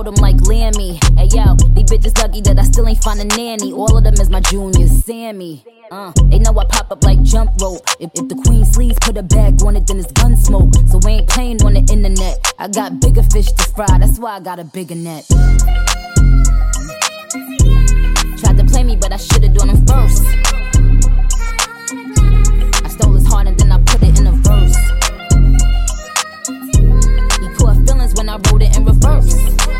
them like Lammy. Hey yo, these bitches lucky that I still ain't find a nanny. All of them is my juniors, Sammy. They know I pop up like jump rope. If the queen sleeves put a bag on it, then it's gun smoke. So we ain't playing on the internet. I got bigger fish to fry, that's why I got a bigger net. Tried to play me, but I should've done them first. I stole his heart and then I put it in a verse. He caught feelings when I wrote it in reverse.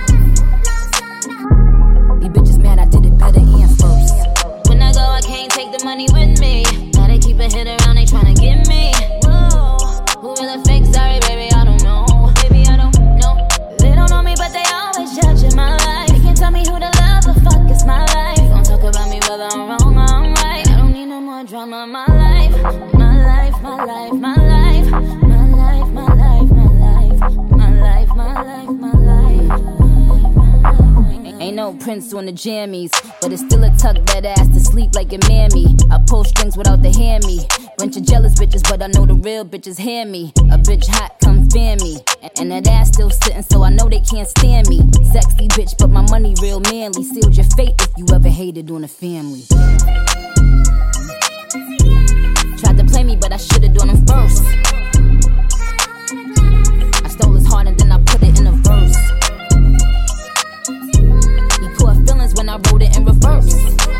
These bitches mad I did it better and first. When I go, I can't take the money with me. Gotta keep a hit around, they tryna get me. Whoa, who really fake? Sorry, baby, I don't know. Baby, I don't know. They don't know me, but they always judging my life. They can't tell me who to love, but fuck, it's my life. They gon' talk about me whether I'm wrong or I'm right. I don't need no more drama in my life. My life, my life, my life. My life, my life, my life. My life, my life, my life. Ain't no Prince on the jammies, but it's still a tuck that ass to sleep like your mammy. I pull strings without the hammy. Bunch of jealous bitches, but I know the real bitches hear me. A bitch hot, come fan me. And that ass still sitting, so I know they can't stand me. Sexy bitch, but my money real manly. Sealed your fate if you ever hated on a family. Tried to play me, but I should've done them first. I stole his heart and then I put it in a verse. He caught feelings when I wrote it in reverse.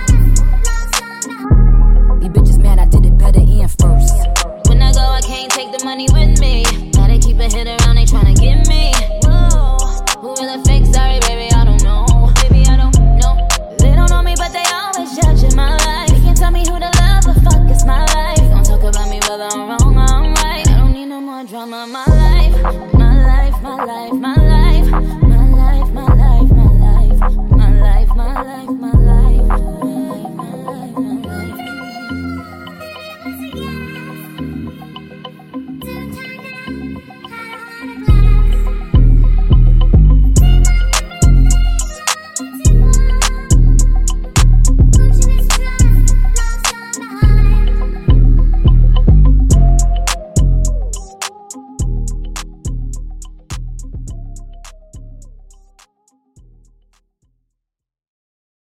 These bitches mad I did it better and first. When I go, I can't take the money with me. Gotta keep a hit around.